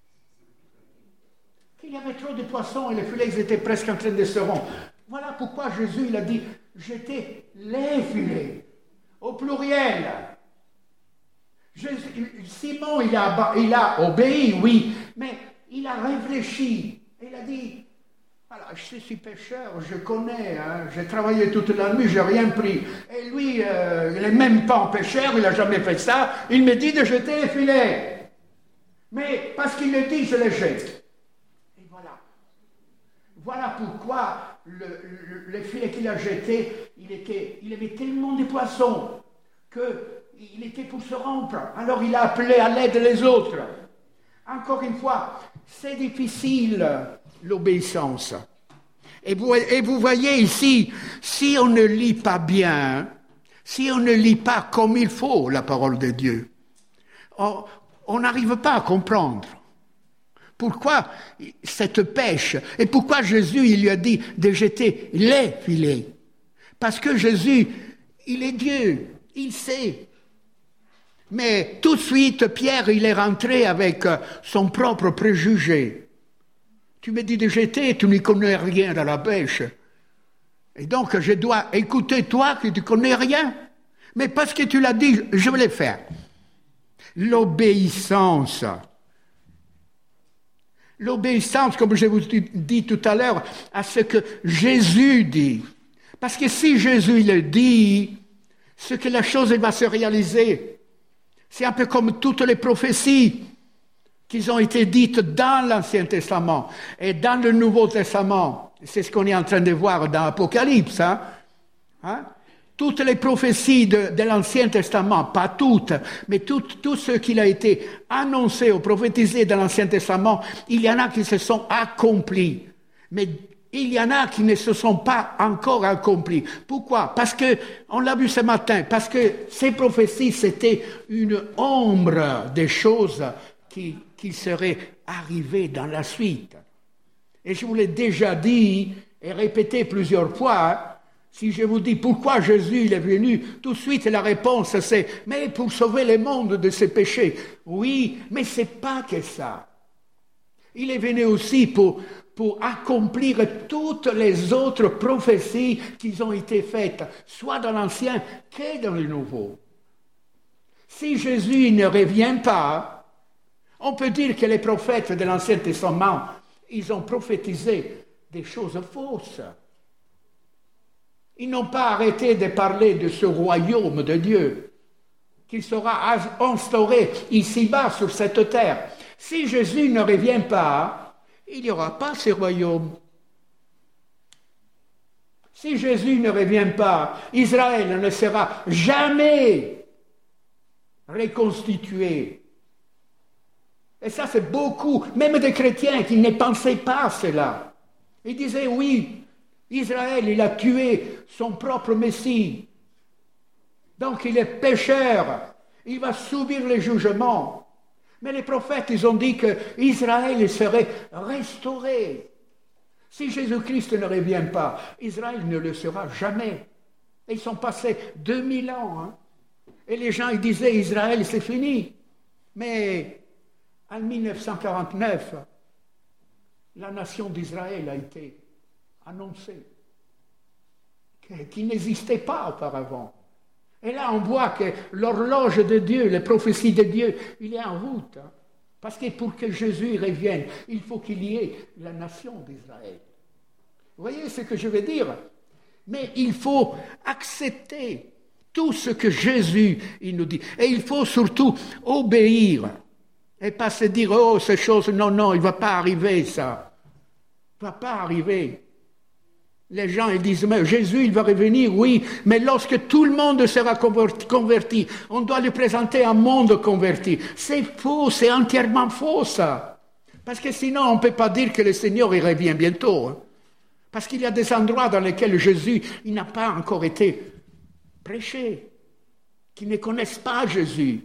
Qu'il y avait trop de poissons et les filets ils étaient presque en train de se rompre. Voilà pourquoi Jésus il a dit, jetez les filets, au pluriel. Jésus, Simon, il a, il a obéi, oui, mais il a réfléchi. Il a dit, voilà, je suis pécheur, je connais, hein, j'ai travaillé toute la nuit, j'ai rien pris. Et lui, euh, il n'est même pas pécheur, il n'a jamais fait ça. Il me dit de jeter les filets. Mais parce qu'il le dit, je les jette. Et voilà. Voilà pourquoi le, le, le filet qu'il a jeté, il, était, il avait tellement de poissons qu'il était pour se rompre. Alors il a appelé à l'aide les autres. Encore une fois, c'est difficile l'obéissance. Et vous, et vous voyez ici, si on ne lit pas bien, si on ne lit pas comme il faut la parole de Dieu, on n'arrive pas à comprendre. Pourquoi cette pêche? Et pourquoi Jésus, il lui a dit de jeter les filets? Parce que Jésus, il est Dieu, il sait. Mais tout de suite, Pierre, il est rentré avec son propre préjugé. Tu me dis de jeter, tu n'y connais rien à la pêche. Et donc, je dois écouter toi qui ne connais rien. Mais parce que tu l'as dit, je vais le faire. L'obéissance. L'obéissance, comme je vous ai dit tout à l'heure, à ce que Jésus dit. Parce que si Jésus le dit, c'est que la chose elle va se réaliser. C'est un peu comme toutes les prophéties qui ont été dites dans l'Ancien Testament et dans le Nouveau Testament. C'est ce qu'on est en train de voir dans l'Apocalypse. Hein? Hein? Toutes les prophéties de, de l'Ancien Testament, pas toutes, mais tout, tout ce qui a été annoncé ou prophétisé dans l'Ancien Testament, il y en a qui se sont accomplis. Mais il y en a qui ne se sont pas encore accomplis. Pourquoi? Parce que, on l'a vu ce matin, parce que ces prophéties, c'était une ombre des choses qui, qui seraient arrivées dans la suite. Et je vous l'ai déjà dit et répété plusieurs fois, si je vous dis pourquoi Jésus il est venu, tout de suite la réponse c'est « mais pour sauver le monde de ses péchés ». Oui, mais ce n'est pas que ça. Il est venu aussi pour, pour accomplir toutes les autres prophéties qui ont été faites, soit dans l'Ancien que dans le Nouveau. Si Jésus ne revient pas, on peut dire que les prophètes de l'Ancien Testament, ils ont prophétisé des choses fausses. Ils n'ont pas arrêté de parler de ce royaume de Dieu qui sera instauré ici-bas sur cette terre. Si Jésus ne revient pas, il n'y aura pas ce royaume. Si Jésus ne revient pas, Israël ne sera jamais reconstitué. Et ça, c'est beaucoup, même des chrétiens qui ne pensaient pas à cela. Ils disaient, oui, Israël, il a tué son propre Messie. Donc, il est pécheur. Il va subir le jugement. Mais les prophètes, ils ont dit qu'Israël serait restauré. Si Jésus-Christ ne revient pas, Israël ne le sera jamais. Et ils sont passés deux mille ans. Hein. Et les gens, ils disaient, Israël, c'est fini. Mais en mille neuf cent quarante-neuf, la nation d'Israël a été annoncée, qui n'existait pas auparavant. Et là, on voit que l'horloge de Dieu, les prophéties de Dieu, il est en route. Hein, parce que pour que Jésus revienne, il faut qu'il y ait la nation d'Israël. Vous voyez ce que je veux dire? Mais il faut accepter tout ce que Jésus il nous dit. Et il faut surtout obéir. Et pas se dire, oh, ces choses, non, non, il ne va pas arriver ça. Il ne va pas arriver. Les gens ils disent, mais Jésus, il va revenir, oui, mais lorsque tout le monde sera converti, on doit lui présenter un monde converti. C'est faux, c'est entièrement faux ça. Parce que sinon, on ne peut pas dire que le Seigneur il revient bientôt. Hein. Parce qu'il y a des endroits dans lesquels Jésus il n'a pas encore été prêché, qui ne connaissent pas Jésus.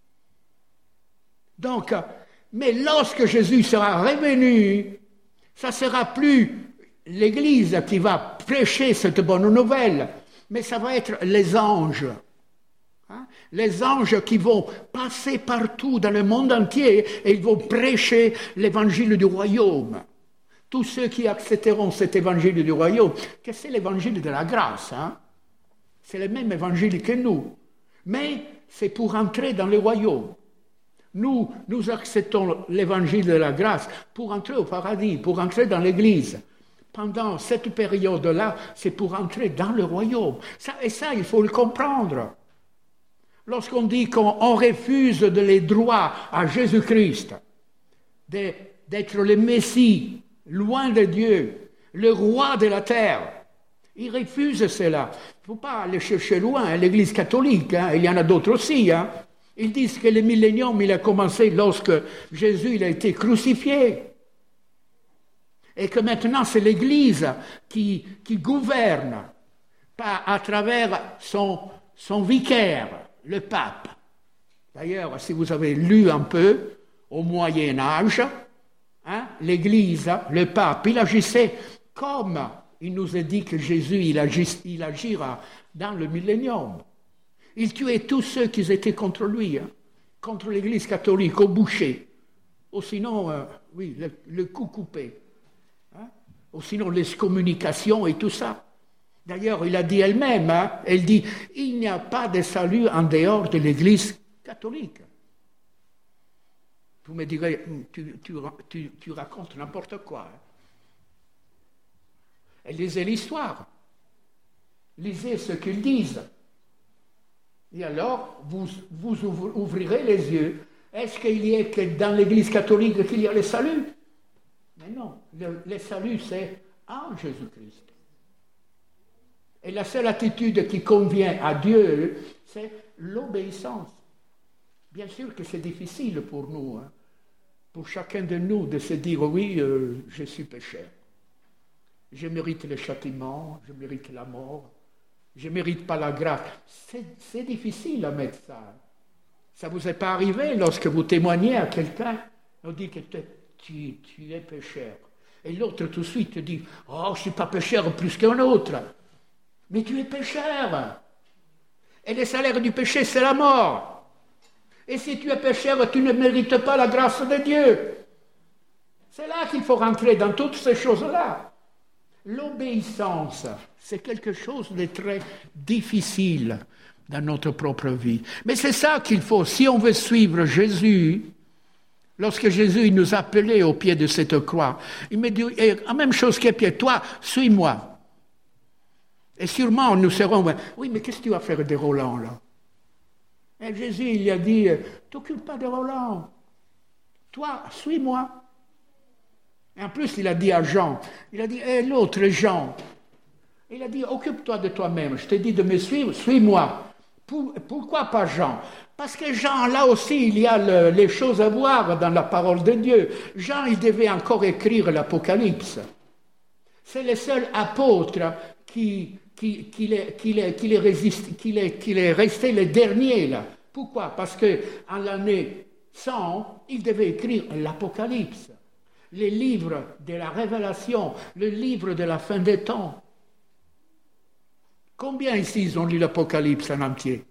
Donc, mais lorsque Jésus sera revenu, ça ne sera plus l'Église qui va prêcher cette bonne nouvelle, mais ça va être les anges. Hein? Les anges qui vont passer partout dans le monde entier et ils vont prêcher l'évangile du royaume. Tous ceux qui accepteront cet évangile du royaume, que c'est l'évangile de la grâce. Hein? C'est le même évangile que nous. Mais c'est pour entrer dans le royaume. Nous, nous acceptons l'évangile de la grâce pour entrer au paradis, pour entrer dans l'Église. Pendant cette période-là, c'est pour entrer dans le royaume. Ça, et ça, il faut le comprendre. Lorsqu'on dit qu'on refuse de les droits à Jésus-Christ, de, d'être le Messie, loin de Dieu, le roi de la terre, ils refusent cela. Il ne faut pas aller chercher loin, hein, l'Église catholique, hein, il y en a d'autres aussi. Hein. Ils disent que le millénium, il a commencé lorsque Jésus il a été crucifié. Et que maintenant, c'est l'Église qui, qui gouverne pas à travers son, son vicaire, le pape. D'ailleurs, si vous avez lu un peu, au Moyen-Âge, hein, l'Église, le pape, il agissait comme il nous a dit que Jésus, il, agis, il agira dans le millénium. Il tuait tous ceux qui étaient contre lui, hein, contre l'Église catholique, au boucher. Ou sinon, euh, oui, le, le coup coupé. Ou sinon l'excommunication et tout ça. D'ailleurs, il a dit elle-même, hein, elle dit, il n'y a pas de salut en dehors de l'Église catholique. Vous me direz, tu, tu, tu, tu racontes n'importe quoi. Hein. Et lisez l'histoire. Lisez ce qu'ils disent. Et alors, vous, vous ouvrirez les yeux. Est-ce qu'il y a que dans l'Église catholique qu'il y a le salut? Mais non, le, le salut c'est en Jésus-Christ. Et la seule attitude qui convient à Dieu, c'est l'obéissance. Bien sûr que c'est difficile pour nous, hein, pour chacun de nous, de se dire, oui, euh, je suis pécheur. Je mérite le châtiment, je mérite la mort, je ne mérite pas la grâce. C'est, c'est difficile à mettre ça. Ça ne vous est pas arrivé lorsque vous témoignez à quelqu'un, on dit que tu, tu es pécheur. Et l'autre tout de suite te dit, oh, je ne suis pas pécheur plus qu'un autre. Mais tu es pécheur. Et le salaire du péché, c'est la mort. Et si tu es pécheur, tu ne mérites pas la grâce de Dieu. C'est là qu'il faut rentrer dans toutes ces choses-là. L'obéissance, c'est quelque chose de très difficile dans notre propre vie. Mais c'est ça qu'il faut. Si on veut suivre Jésus, lorsque Jésus nous appelait au pied de cette croix, il me dit, la même chose que Pierre, toi, suis-moi. Et sûrement, nous serons, oui, mais qu'est-ce que tu vas faire de Roland, là? Et Jésus, il lui a dit, t'occupe pas de Roland. Toi, suis-moi. Et en plus, il a dit à Jean, il a dit, hé, hey, l'autre Jean, il a dit, occupe-toi de toi-même, je t'ai dit de me suivre, suis-moi. Pour, pourquoi pas Jean? Parce que Jean, là aussi, il y a le, les choses à voir dans la parole de Dieu. Jean, il devait encore écrire l'Apocalypse. C'est le seul apôtre qui, qui, qui, est, qui, est, qui, est résiste, qui, est, qui est resté le dernier, là. Pourquoi? Parce qu'en l'année cent, il devait écrire l'Apocalypse. Les livres de la Révélation, le livre de la fin des temps. Combien ici ils ont lu l'Apocalypse en entier?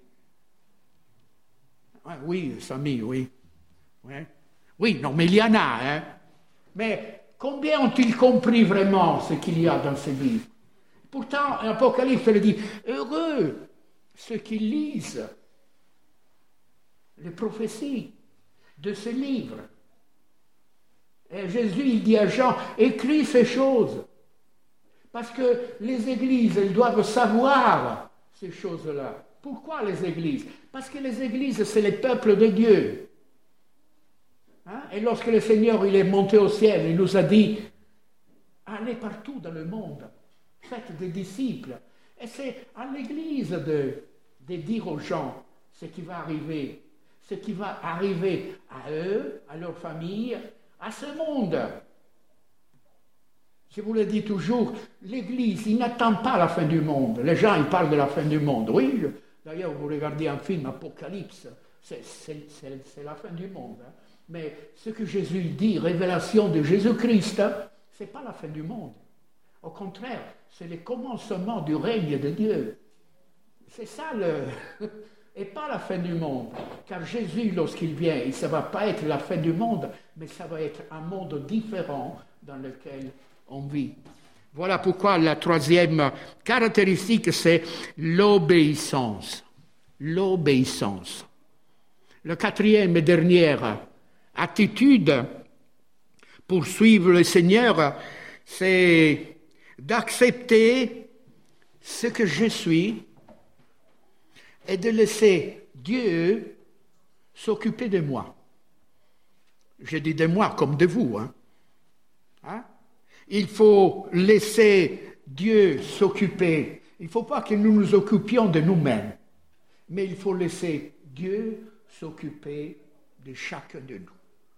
Ah, oui, Samy, oui. Ouais. Oui, non, mais il y en a, hein. Mais combien ont-ils compris vraiment ce qu'il y a dans ces livres? Pourtant, l'Apocalypse le dit, heureux ceux qui lisent les prophéties de ces livres. Et Jésus, il dit à Jean, écris ces choses. Parce que les églises, elles doivent savoir ces choses-là. Pourquoi les églises? Parce que les églises, c'est le peuple de Dieu. Hein? Et lorsque le Seigneur il est monté au ciel, il nous a dit, allez partout dans le monde, faites des disciples. Et c'est à l'église de, de dire aux gens ce qui va arriver, ce qui va arriver à eux, à leur famille, à ce monde. Je vous le dis toujours, l'Église, il n'attend pas la fin du monde. Les gens, ils parlent de la fin du monde. Oui, d'ailleurs, vous regardez un film, Apocalypse, c'est, c'est, c'est, c'est la fin du monde. Hein. Mais ce que Jésus dit, révélation de Jésus-Christ, hein, ce n'est pas la fin du monde. Au contraire, c'est le commencement du règne de Dieu. C'est ça le... et pas la fin du monde. Car Jésus, lorsqu'il vient, ça ne va pas être la fin du monde, mais ça va être un monde différent dans lequel on vit. Voilà pourquoi la troisième caractéristique, c'est l'obéissance. L'obéissance. La quatrième et dernière attitude pour suivre le Seigneur, c'est d'accepter ce que je suis et de laisser Dieu s'occuper de moi. Je dis de moi comme de vous. Hein? Hein? Il faut laisser Dieu s'occuper. Il ne faut pas que nous nous occupions de nous-mêmes, mais il faut laisser Dieu s'occuper de chacun de nous.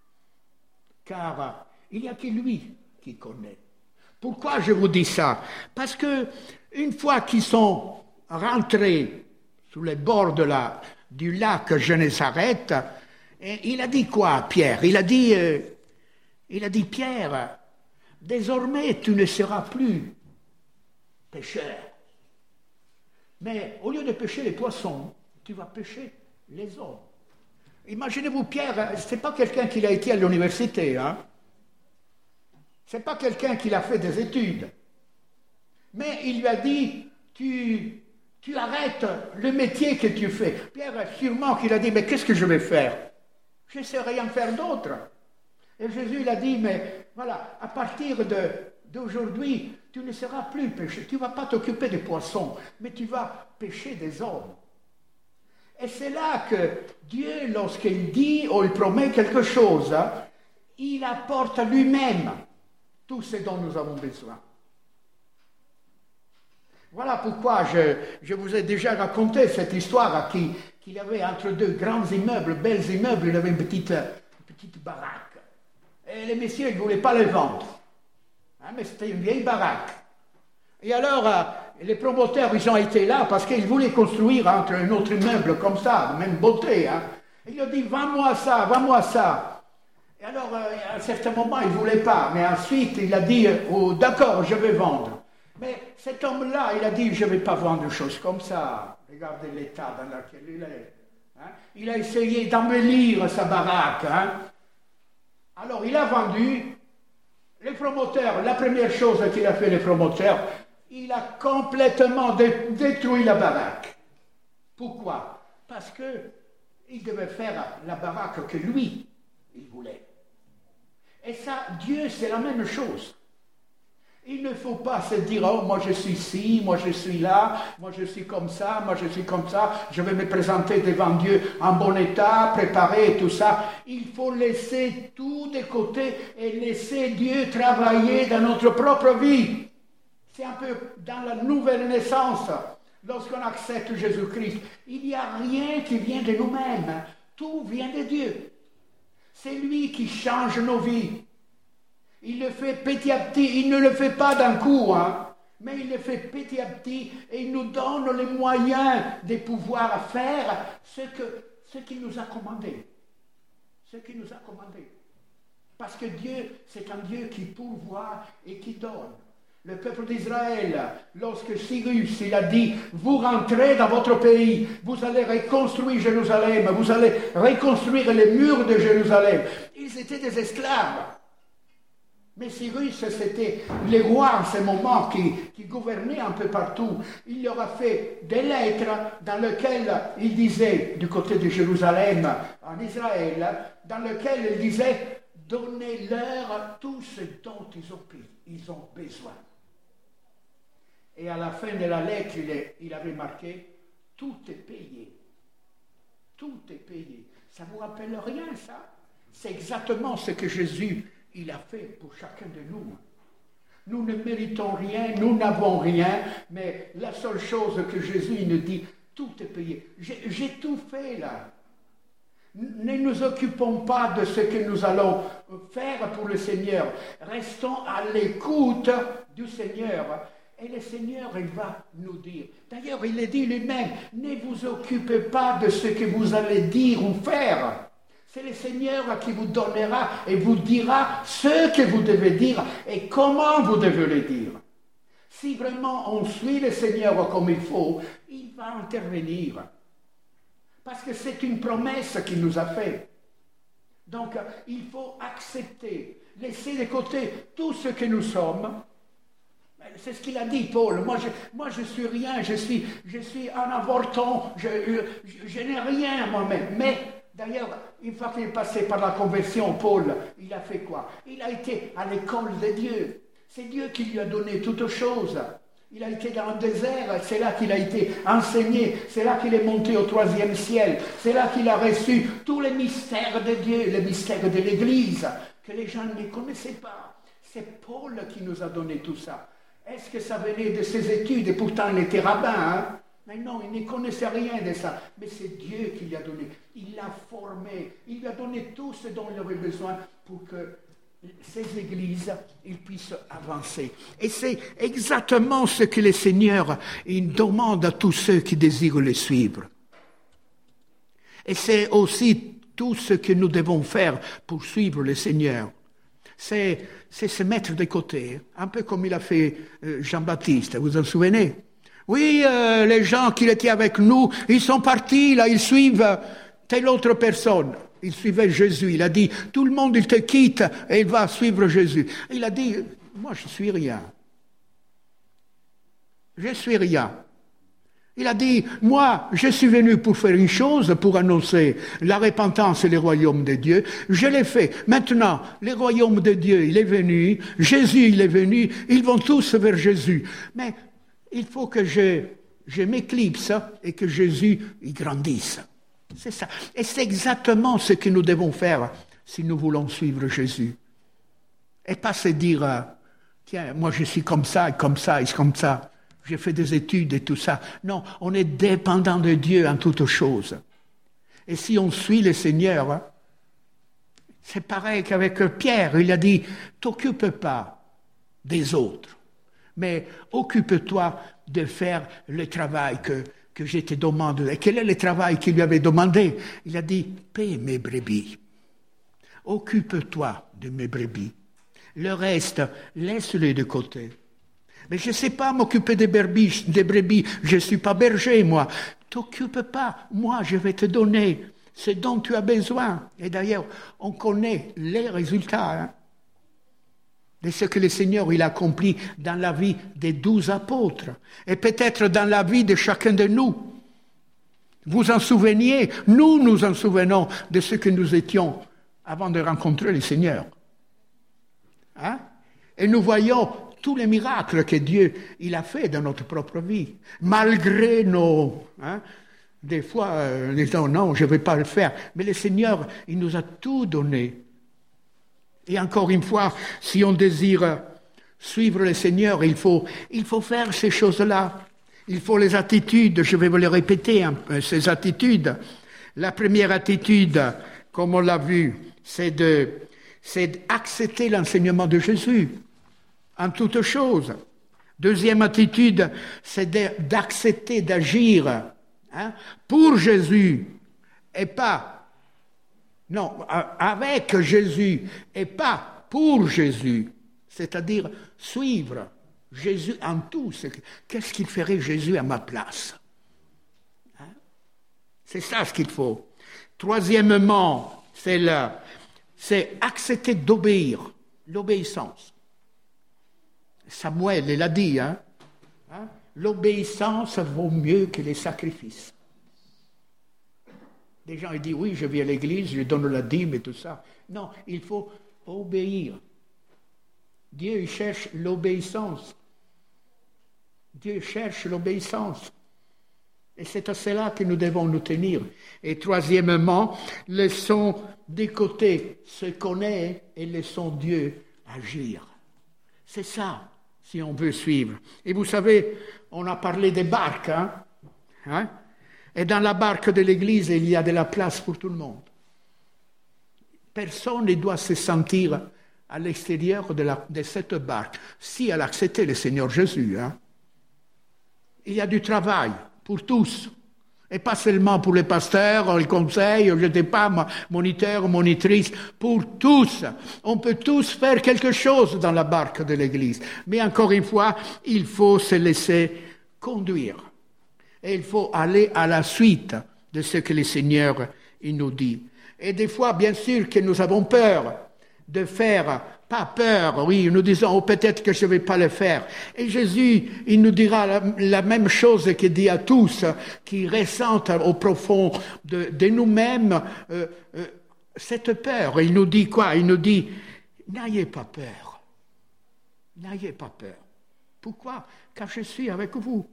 Car il n'y a que lui qui connaît. Pourquoi je vous dis ça? Parce que une fois qu'ils sont rentrés sur les bords de la, du lac Gennésaret, il a dit quoi, Pierre? Il a dit, euh, il a dit, Pierre, désormais tu ne seras plus pêcheur. Mais au lieu de pêcher les poissons, tu vas pêcher les hommes. Imaginez-vous, Pierre, ce n'est pas quelqu'un qui a été à l'université, hein? Ce n'est pas quelqu'un qui a fait des études. Mais il lui a dit, tu, tu arrêtes le métier que tu fais. Pierre, sûrement qu'il a dit, mais qu'est-ce que je vais faire? Je ne sais rien faire d'autre. Et Jésus, il a dit, mais voilà, à partir de, d'aujourd'hui, tu ne seras plus pêcheur. Tu ne vas pas t'occuper des poissons, mais tu vas pêcher des hommes. Et c'est là que Dieu, lorsqu'il dit ou il promet quelque chose, hein, il apporte à lui-même tout ce dont nous avons besoin. Voilà pourquoi je, je vous ai déjà raconté cette histoire qui, qu'il y avait entre deux grands immeubles, belles immeubles, il y avait une petite, une petite baraque. Et les messieurs ne voulaient pas les vendre. Hein, mais c'était une vieille baraque. Et alors, euh, les promoteurs, ils ont été là parce qu'ils voulaient construire entre un autre immeuble comme ça, de même beauté. Hein. Ils ont dit, vends-moi ça, vends-moi ça. Et alors, euh, à un certain moment, il ne voulait pas. Mais ensuite, il a dit, oh, d'accord, je vais vendre. Mais cet homme-là, il a dit, je ne vais pas vendre des choses comme ça. Regardez l'état dans lequel il est. Hein. Il a essayé d'embellir sa baraque. Hein. Alors, il a vendu. Les promoteurs, la première chose qu'il a fait, les promoteurs, il a complètement dé- détruit la baraque. Pourquoi? Parce qu'il devait faire la baraque que lui, il voulait. Et ça, Dieu, c'est la même chose. Il ne faut pas se dire, oh, moi je suis ci, moi je suis là, moi je suis comme ça, moi je suis comme ça, je vais me présenter devant Dieu en bon état, préparé, tout ça. Il faut laisser tout de côté et laisser Dieu travailler dans notre propre vie. C'est un peu dans la nouvelle naissance, lorsqu'on accepte Jésus-Christ. Il n'y a rien qui vient de nous-mêmes, tout vient de Dieu. C'est lui qui change nos vies. Il le fait petit à petit, il ne le fait pas d'un coup, hein, mais il le fait petit à petit et il nous donne les moyens de pouvoir faire ce que, ce qu'il nous a commandé. Ce qu'il nous a commandé. Parce que Dieu, c'est un Dieu qui pourvoit et qui donne. Le peuple d'Israël, lorsque Cyrus il a dit, vous rentrez dans votre pays, vous allez reconstruire Jérusalem, vous allez reconstruire les murs de Jérusalem. Ils étaient des esclaves. Mais Cyrus, c'était les rois en ce moment qui, qui gouvernaient un peu partout. Il leur a fait des lettres dans lesquelles il disait, du côté de Jérusalem, en Israël, dans lesquelles il disait, donnez-leur tout ce dont ils ont, ils ont besoin. Et à la fin de la lettre, il, est, il avait marqué, tout est payé. Tout est payé. Ça ne vous rappelle rien, ça? C'est exactement ce que Jésus il a fait pour chacun de nous. Nous ne méritons rien, nous n'avons rien, mais la seule chose que Jésus nous dit, tout est payé. J'ai, j'ai tout fait là. Ne nous occupons pas de ce que nous allons faire pour le Seigneur. Restons à l'écoute du Seigneur. Et le Seigneur, il va nous dire. D'ailleurs, il le dit lui-même, ne vous occupez pas de ce que vous allez dire ou faire. C'est le Seigneur qui vous donnera et vous dira ce que vous devez dire et comment vous devez le dire. Si vraiment on suit le Seigneur comme il faut, il va intervenir. Parce que c'est une promesse qu'il nous a faite. Donc, il faut accepter, laisser de côté tout ce que nous sommes. C'est ce qu'il a dit, Paul. Moi, je, moi, je suis rien, je suis, je suis un avorton, je, je, je n'ai rien moi-même. Mais d'ailleurs, une fois qu'il est passé par la conversion, Paul, il a fait quoi? Il a été à l'école de Dieu. C'est Dieu qui lui a donné toutes choses. Il a été dans le désert, c'est là qu'il a été enseigné, c'est là qu'il est monté au troisième ciel, c'est là qu'il a reçu tous les mystères de Dieu, les mystères de l'Église, que les gens ne connaissaient pas. C'est Paul qui nous a donné tout ça. Est-ce que ça venait de ses études? Et pourtant, il était rabbin, hein? Mais non, il ne connaissait rien de ça. Mais c'est Dieu qui lui a donné. Il l'a formé. Il lui a donné tout ce dont il avait besoin pour que ces églises ils puissent avancer. Et c'est exactement ce que le Seigneur il demande à tous ceux qui désirent le suivre. Et c'est aussi tout ce que nous devons faire pour suivre le Seigneur. C'est, c'est se mettre de côté, un peu comme il a fait euh, Jean-Baptiste, vous vous en souvenez? Oui, euh, les gens qui étaient avec nous, ils sont partis, là, ils suivent telle autre personne. Il suivait Jésus. Il a dit, tout le monde, il te quitte et il va suivre Jésus. Il a dit, moi, je suis rien. Je suis rien. Il a dit, moi, je suis venu pour faire une chose, pour annoncer la repentance et le royaume de Dieu. Je l'ai fait. Maintenant, le royaume de Dieu, il est venu. Jésus, il est venu. Ils vont tous vers Jésus. Mais il faut que je, je m'éclipse et que Jésus, il grandisse. C'est ça. Et c'est exactement ce que nous devons faire si nous voulons suivre Jésus. Et pas se dire, tiens, moi je suis comme ça, et comme ça, et comme ça. J'ai fait des études et tout ça. Non, on est dépendant de Dieu en toutes choses. Et si on suit le Seigneur, hein, c'est pareil qu'avec Pierre. Il a dit, t'occupe pas des autres, mais occupe-toi de faire le travail que, que je te demande. Et quel est le travail qu'il lui avait demandé? Il a dit, paie mes brebis. Occupe-toi de mes brebis. Le reste, laisse-le de côté. Mais je ne sais pas m'occuper des brebis, des brebis. Je ne suis pas berger, moi. T'occupe pas. Moi, je vais te donner ce dont tu as besoin. Et d'ailleurs, on connaît les résultats hein, de ce que le Seigneur il a accompli dans la vie des douze apôtres. Et peut-être dans la vie de chacun de nous. Vous en souveniez, nous nous en souvenons de ce que nous étions avant de rencontrer le Seigneur. Hein? Et nous voyons tous les miracles que Dieu il a fait dans notre propre vie, malgré nos... Hein, des fois, euh, nous disons non, je ne vais pas le faire. Mais le Seigneur, il nous a tout donné. Et encore une fois, si on désire suivre le Seigneur, il faut, il faut faire ces choses-là. Il faut les attitudes, je vais vous les répéter, hein, ces attitudes. La première attitude, comme on l'a vu, c'est de, c'est d'accepter l'enseignement de Jésus. En toutes choses. Deuxième attitude, c'est d'accepter d'agir hein, pour Jésus et pas, non, avec Jésus et pas pour Jésus. C'est-à-dire suivre Jésus en tout. Qu'est-ce qu'il ferait Jésus à ma place? Hein? C'est ça ce qu'il faut. Troisièmement, c'est, le, c'est accepter d'obéir, l'obéissance. Samuel, il a dit, hein, hein, l'obéissance vaut mieux que les sacrifices. Des gens ils disent, oui, je viens à l'église, je donne la dîme et tout ça. Non, il faut obéir. Dieu il cherche l'obéissance. Dieu cherche l'obéissance. Et c'est à cela que nous devons nous tenir. Et troisièmement, laissons de côté ce qu'on est et laissons Dieu agir. C'est ça. Si on veut suivre. Et vous savez, on a parlé des barques. Hein? Hein? Et dans la barque de l'Église, il y a de la place pour tout le monde. Personne ne doit se sentir à l'extérieur de, la, de cette barque. Si elle a accepté le Seigneur Jésus, hein? Il y a du travail pour tous. Et pas seulement pour les pasteurs, les conseils, je ne sais pas, moniteurs, monitrices, pour tous. On peut tous faire quelque chose dans la barque de l'Église. Mais encore une fois, il faut se laisser conduire. Et il faut aller à la suite de ce que le Seigneur il nous dit. Et des fois, bien sûr, que nous avons peur de faire, pas peur, oui, nous disons, oh, peut-être que je ne vais pas le faire. Et Jésus, il nous dira la, la même chose qu'il dit à tous, qui ressentent au profond de, de nous-mêmes euh, euh, cette peur. Il nous dit quoi? Il nous dit, n'ayez pas peur. N'ayez pas peur. Pourquoi? Car je suis avec vous.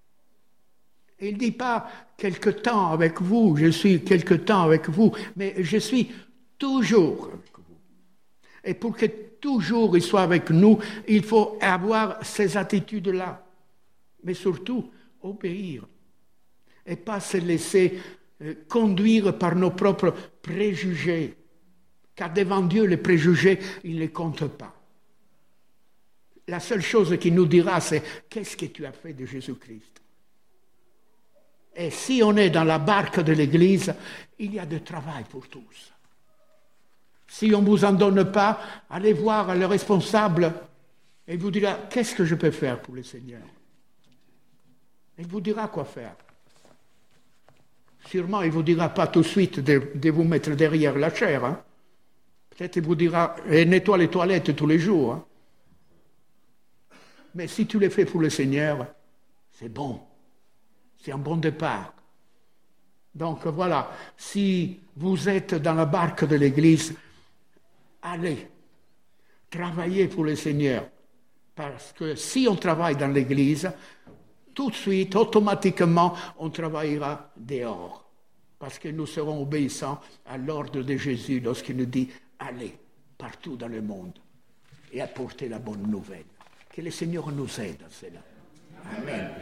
Il ne dit pas quelque temps avec vous, je suis quelque temps avec vous, mais je suis toujours avec vous. Et pour que toujours il soit avec nous, il faut avoir ces attitudes-là. Mais surtout, obéir. Et pas se laisser euh, conduire par nos propres préjugés. Car devant Dieu, les préjugés, ils ne comptent pas. La seule chose qu'il nous dira, c'est « Qu'est-ce que tu as fait de Jésus-Christ ?» Et si on est dans la barque de l'Église, il y a du travail pour tous. Si on ne vous en donne pas, allez voir le responsable et il vous dira « Qu'est-ce que je peux faire pour le Seigneur ?» Il vous dira quoi faire. Sûrement, il ne vous dira pas tout de suite de, de vous mettre derrière la chair. Hein. Peut-être il vous dira « Nettoie les toilettes tous les jours. Hein. » Mais si tu les fais pour le Seigneur, c'est bon. C'est un bon départ. Donc voilà, si vous êtes dans la barque de l'Église, allez, travaillez pour le Seigneur. Parce que si on travaille dans l'Église, tout de suite, automatiquement, on travaillera dehors. Parce que nous serons obéissants à l'ordre de Jésus lorsqu'il nous dit « Allez partout dans le monde et apportez la bonne nouvelle ». Que le Seigneur nous aide à cela. Amen.